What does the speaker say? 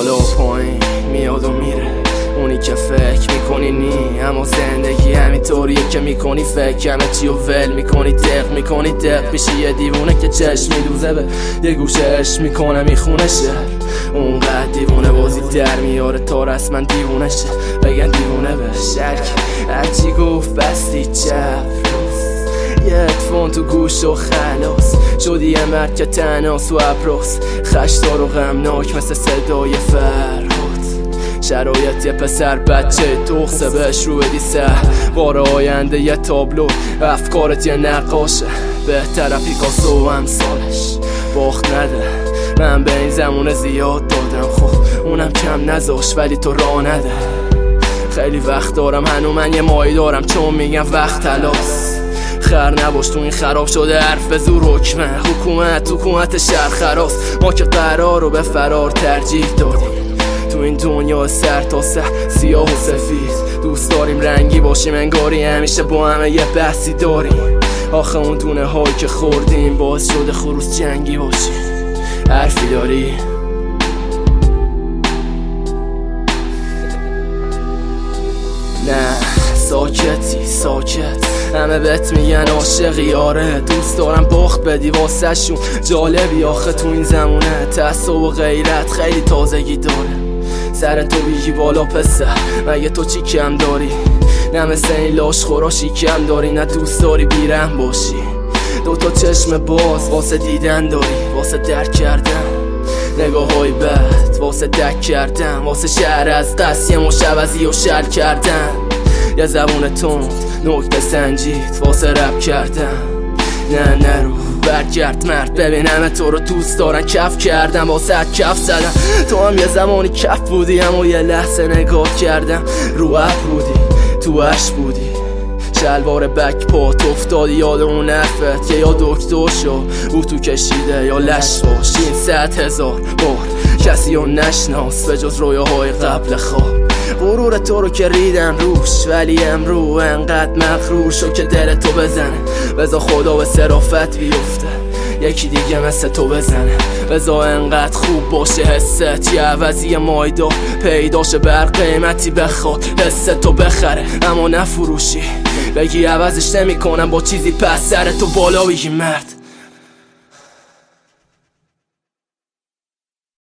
بالا و پایین میاد و میره، اونی که فکر میکنی نی، اما زندگی همینطوریه که میکنی فکر همه چی و ول میکنی، دق میکنی دق میشی یه دیوونه که چشم میدوزه به یه گوشه عشق میکنه میخونه شه. اونقدر دیوونه بازی در میاره تا رسما دیوونه شه، بگن دیوونه بشه هرچی گفت بستی چپ یه اتفون تو گوش و خلاص شدی یه مرد که تناس و ابراس خشدار و غمناک مثل صدای فرهاد. شرایط یه پسر بچه دخصه بهش رو بدی بار آینده یه تابلو، افکارت یه نقاشه بهتره پیکاسو و امثالش. باخت نده من به این زمونه زیاد دادم، خب اونم کم نذاش ولی تو راه نده. خیلی وقت دارم هنو من یه مایی دارم چون میگم وقت تلاس. خر نباش تو این خراب شده حرف به زور حکمه، حکومت شهر خراس. ما که قرار رو به فرار ترجیح دادیم تو این دنیا سر تا سر سیاه و سفید. دوست داریم رنگی باشیم انگاری همیشه با همه یه بحثی داریم، آخه اون دونه هایی که خوردیم باعث شده خروس جنگی باشیم. حرفی داری؟ نه ساکتی ساکت، همه بهت میگن عاشقی آره، دوست دارم باخت بدی واسه شون جالبی. آخه تو این زمونه تعصب و غیرت خیلی تازگی داره، سر تو بیگی بالا پسر مگه تو چی کم داری؟ نه مثل این لاش خوراشی کم داری، نه دوست داری بیرم باشی. دوتا چشم باز واسه دیدن داری، واسه درک کردن نگاه های بد، واسه دک کردن، واسه شهر از دست یه مشوزی و شر کردن. یه زبون تند نکته سنجید واسه رب کردن. نه نرو برگرد مرد، ببین همه تو رو دوست دارن، کف کردم واسه کف زدم. تو هم یه زمانی کف بودی اما یه لحظه نگاه کردم رو اپ بودی تو عشق بودی، شلوار بک پات افتادی یاد اون حرفت که یا دکتر شو او تو کشیده یا لش باش. این 100,000 بار کسی رو نشناس به جز رویاهای قبل خواب. غرور تو رو که ریدن روش ولی امرو انقدر مغرور شو که دل تو بزنه، بذار خدا به صرافت بیفته یکی دیگه مثل تو بزنه. بذار انقدر خوب باشه حست یه عوضی مایدا پیداشه بر قیمتی بخواد حس تو بخره اما نفروشی، بگی عوضش نمی کنم با چیزی پس سر تو بالا بگی مرد.